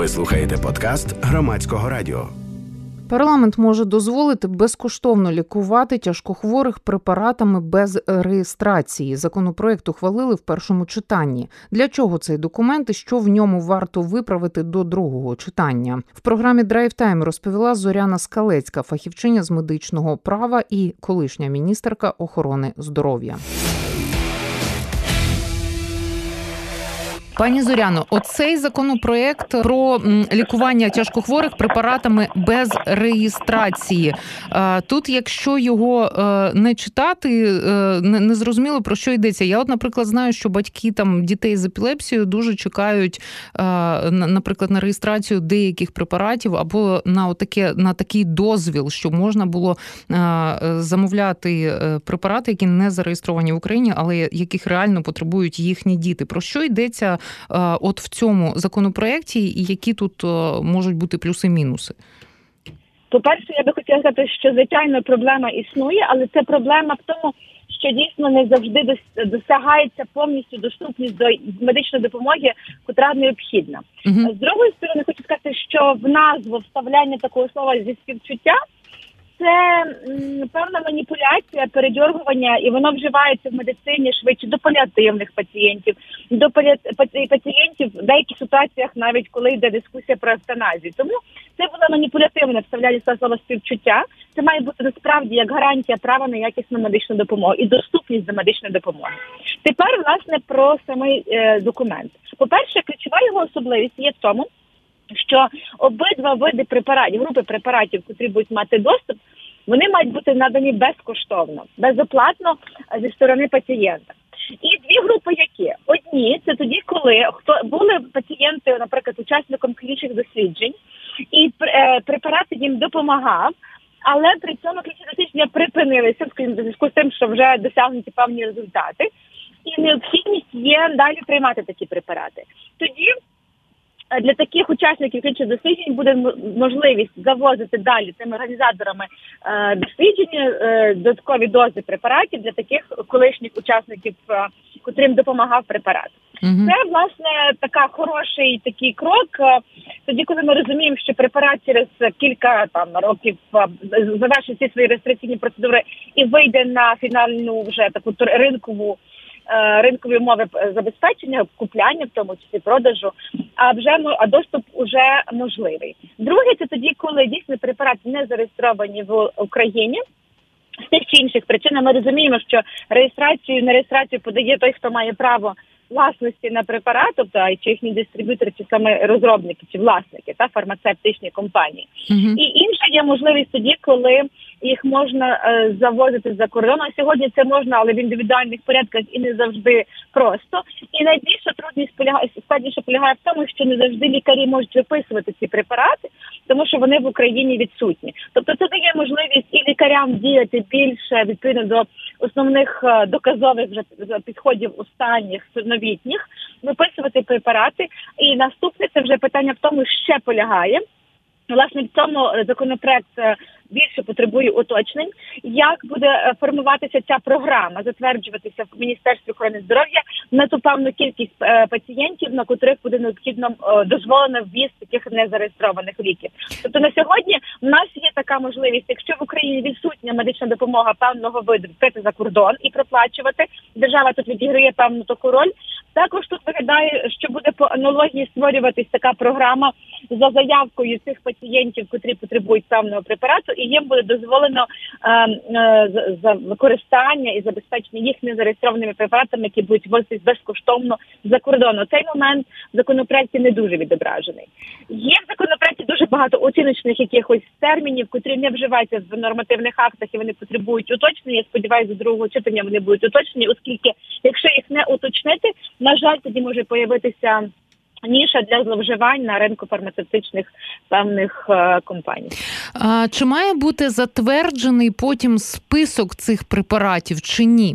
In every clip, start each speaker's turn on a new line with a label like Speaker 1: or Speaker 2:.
Speaker 1: Ви слухаєте подкаст Громадського радіо.
Speaker 2: Парламент може дозволити безкоштовно лікувати тяжкохворих препаратами без реєстрації. Законопроект ухвалили в першому читанні. Для чого цей документ і що в ньому варто виправити до другого читання? В програмі «Драйв Тайм» розповіла Зоряна Скалецька, фахівчиня з медичного права і колишня міністерка охорони здоров'я. Пані Зоряно, оцей законопроект про лікування тяжкохворих препаратами без реєстрації. Тут, якщо його не читати, не зрозуміло, про що йдеться. Я наприклад, знаю, що батьки дітей з епілепсією дуже чекають, наприклад, на реєстрацію деяких препаратів або на такий дозвіл, щоб можна було замовляти препарати, які не зареєстровані в Україні, але яких реально потребують їхні діти. Про що йдеться от в цьому законопроекті і які тут можуть бути плюси-мінуси?
Speaker 3: По-перше, я би хотіла сказати, що, звичайно, проблема існує, але це проблема в тому, що дійсно не завжди досягається повністю доступність до медичної допомоги, котра необхідна. З другої сторони, хочу сказати, що в назву вставляння такого слова зі співчуття це певна маніпуляція, передьоргування, і воно вживається в медицині швидше до паліативних пацієнтів, до пацієнтів в деяких ситуаціях, навіть коли йде дискусія про евтаназію. Тому це було маніпулятивне вставляння слова співчуття. Це має бути насправді як гарантія права на якісну медичну допомогу і доступність до медичної допомоги. Тепер, власне, про самий документ. По-перше, ключова його особливість є в тому, що обидва види препаратів, групи препаратів, які будуть мати доступ, вони мають бути надані безкоштовно, безоплатно зі сторони пацієнта. І дві групи які? Одні – це тоді, коли були пацієнти, наприклад, учасником клінічних досліджень, і препарат їм допомагав, але при цьому клінічні дослідження припинилися в зв'язку з тим, що вже досягнуті певні результати, і необхідність є далі приймати такі препарати. Тоді для таких учасників клінічних досліджень буде можливість завозити далі цими організаторами дослідження додаткові дози препаратів для таких колишніх учасників, котрим допомагав препарат. Це, власне, хороший такий крок. Тоді, коли ми розуміємо, що препарат через кілька років завершить всі свої реєстраційні процедури і вийде на фінальну вже таку ринкові умови забезпечення, купляння, в тому числі продажу, а доступ уже можливий. Друге, це тоді, коли дійсно препарати не зареєстровані в Україні. З тих чи інших причин ми розуміємо, що на реєстрацію подає той, хто має право власності на препарат, тобто чи їхні дистриб'ютори, чи саме розробники, чи власники, фармацевтичні компанії. І інша є можливість тоді, коли їх можна завозити за кордон. А сьогодні це можна, але в індивідуальних порядках і не завжди просто. І найбільша складніше полягає в тому, що не завжди лікарі можуть виписувати ці препарати, тому що вони в Україні відсутні. Тобто це дає можливість і лікарям діяти більше відповідно до основних доказових підходів останніх, новітніх, виписувати препарати. І наступне це вже питання в тому, ще полягає. Власне, в цьому законопроект більше потребує уточнень, як буде формуватися ця програма, затверджуватися в Міністерстві охорони здоров'я на ту певну кількість пацієнтів, на котрих буде необхідно дозволено ввіз таких незареєстрованих ліків. Тобто на сьогодні в нас є така можливість, якщо в Україні відсутня медична допомога певного виду, відкрити за кордон і проплачувати, держава тут відіграє певну таку роль. Також тут виглядає, що буде по аналогії створюватись така програма за заявкою цих пацієнтів, котрі потребують певного препарату, і їм буде дозволено за використання і забезпечення їх незареєстрованими препаратами, які будуть ввозитись безкоштовно за кордону. Цей момент в законопроекті не дуже відображений. Є в законопроекті дуже багато оціночних якихось термінів, котрі не вживаються в нормативних актах, і вони потребують уточнення. Я сподіваюся, до другого читання вони будуть уточнені, оскільки, якщо їх не уточнити, на жаль, тоді може появитися ніша для зловживань на ринку фармацевтичних певних компаній.
Speaker 2: Чи має бути затверджений потім список цих препаратів чи ні?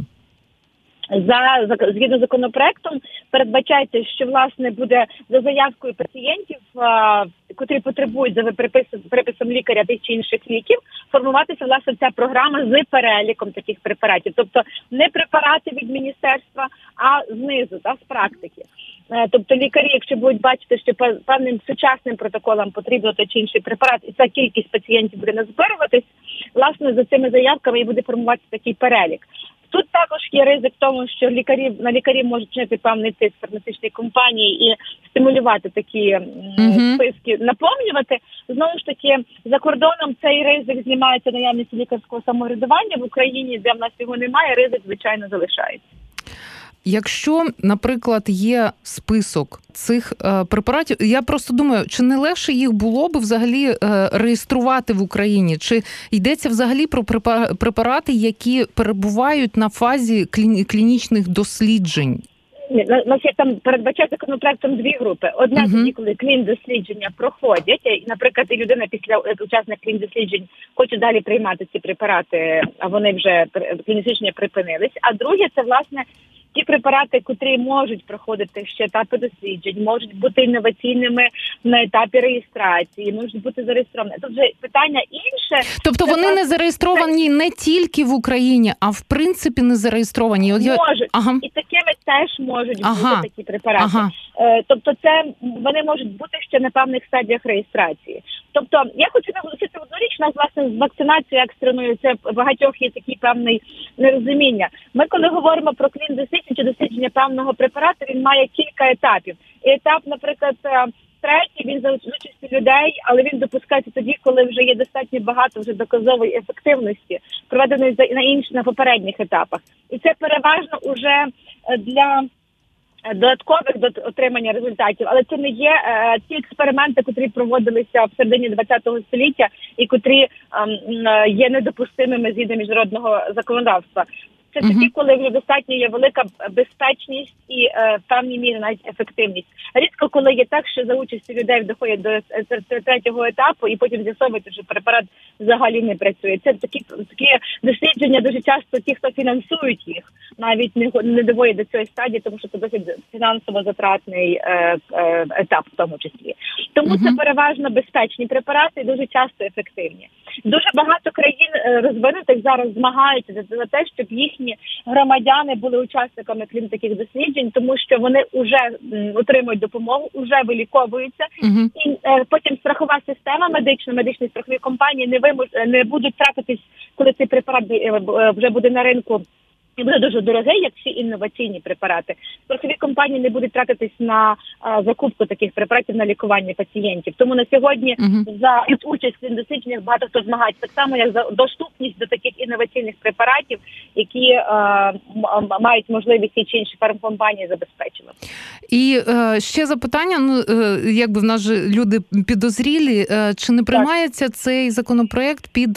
Speaker 3: Згідно з законопроектом передбачається, що, власне, буде за заявкою пацієнтів котрі потребують за приписом лікаря тих чи інших ліків, формуватися, власне, ця програма з переліком таких препаратів. Тобто не препарати від міністерства, а знизу, з практики. Тобто лікарі, якщо будуть бачити, що певним сучасним протоколам потрібно той чи інший препарат, і ця кількість пацієнтів буде назбируватись, власне, за цими заявками і буде формуватися такий перелік. Тут також є ризик в тому, що на лікарів можуть чинити певний тиск фармацевтичні компанії і стимулювати такі списки, наповнювати. Знову ж таки, за кордоном цей ризик знімається наявність лікарського самоврядування. В Україні, де в нас його немає, ризик, звичайно, залишається.
Speaker 2: Якщо, наприклад, є список цих препаратів, я просто думаю, чи не легше їх було б взагалі реєструвати в Україні? Чи йдеться взагалі про препарати, які перебувають на фазі клінічних досліджень?
Speaker 3: У нас є там передбачає законопроектом дві групи. Одна тоді, коли клін-дослідження проходять, і, наприклад, і людина після учасних клін-досліджень хоче далі приймати ці препарати, а вони вже клін-дослідження припинились. А друге, це, власне, ті препарати, котрі можуть проходити ще етапи досліджень, можуть бути інноваційними на етапі реєстрації, можуть бути зареєстровані. Тут вже питання інше.
Speaker 2: Тобто вони не зареєстровані не тільки в Україні, а в принципі не зареєстровані?
Speaker 3: Можуть. І такими теж можуть бути такі препарати. Тобто це вони можуть бути ще на певних стадіях реєстрації. Тобто я хочу наголосити одну річ, у нас, власне, з вакцинацією екстреною, це багатьох є такий певний нерозуміння. Ми, коли говоримо про клін-дослідження чи дослідження певного препарату, він має кілька етапів. І етап, наприклад, третій, він за участі людей, але він допускається тоді, коли вже є достатньо багато вже доказової ефективності, проведеної на попередніх етапах. І це переважно уже для додаткових до отримання результатів, але це не є ті експерименти, котрі проводилися в середині ХХ століття і котрі є недопустимими згідно міжнародного законодавства. Це тоді, коли вже достатньо є велика безпечність і в певній мірі навіть ефективність. Рідко, коли є так, що за участю людей доходять до третього етапу і потім з'ясовується, що препарат взагалі не працює. Це такі дослідження дуже часто ті, хто фінансують їх, навіть не доводять до цієї стадії, тому що це досить фінансово затратний етап в тому числі. Тому це переважно безпечні препарати і дуже часто ефективні. Дуже багато країн розвинутих зараз змагаються за те, щоб їхні громадяни були учасниками таких досліджень, тому що вони вже отримують допомогу, вже виліковуються, і потім страхова система медичні страхові компанії не будуть тратитись, коли цей препарат вже буде на ринку і буде дуже дорогий, як всі інноваційні препарати. Страхові компанії не будуть тратитись на закупку таких препаратів на лікування пацієнтів. Тому на сьогодні за участь в дослідженнях багато хто змагається. Так само, як за доступність до таких інноваційних препаратів, які мають можливість ті чи інші фармкомпанії забезпечувати.
Speaker 2: І ще запитання, якби в нас же люди підозрілі, чи не приймається цей законопроект під,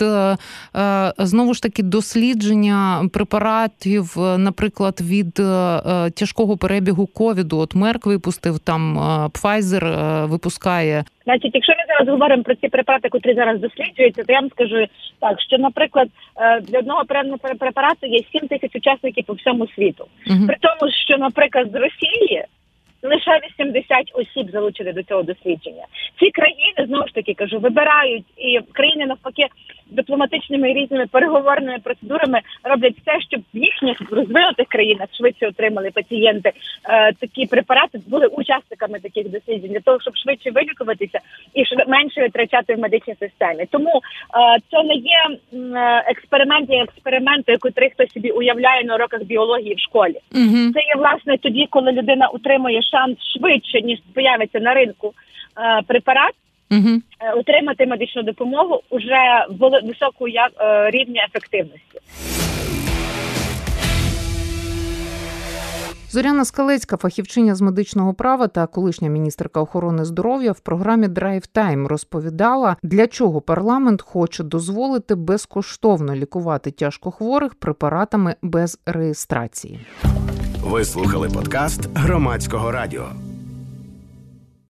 Speaker 2: знову ж таки, дослідження препаратів, наприклад, від тяжкого перебігу ковіду? От Мерк випустив, там Pfizer випускає.
Speaker 3: Значить, якщо ми зараз говоримо про ці препарати, котрі зараз досліджуються, то я вам скажу так, що, наприклад, для одного препарату є 7 тисяч учасників по всьому світу. При тому, що, наприклад, з Росії лише 80 осіб залучили до цього дослідження. Ці країни, знову ж таки кажу, вибирають, і країни, навпаки, дипломатичними і різними переговорними процедурами роблять все, щоб в їхніх розвинутих країнах швидше отримали пацієнти такі препарати, були учасниками таких досліджень, для того, щоб швидше вилікуватися і менше витрачати в медичній системі. Тому це не є експерименти, котрі хтось собі уявляє на уроках біології в школі. Це є, власне, тоді, коли людина отримує шанс швидше, ніж появиться на ринку препарат, отримати медичну допомогу уже високого рівня ефективності.
Speaker 2: Зоряна Скалецька, фахівчиня з медичного права та колишня міністерка охорони здоров'я, в програмі Драйв Тайм розповідала, для чого парламент хоче дозволити безкоштовно лікувати тяжкохворих препаратами без реєстрації.
Speaker 1: Ви слухали подкаст Громадського радіо.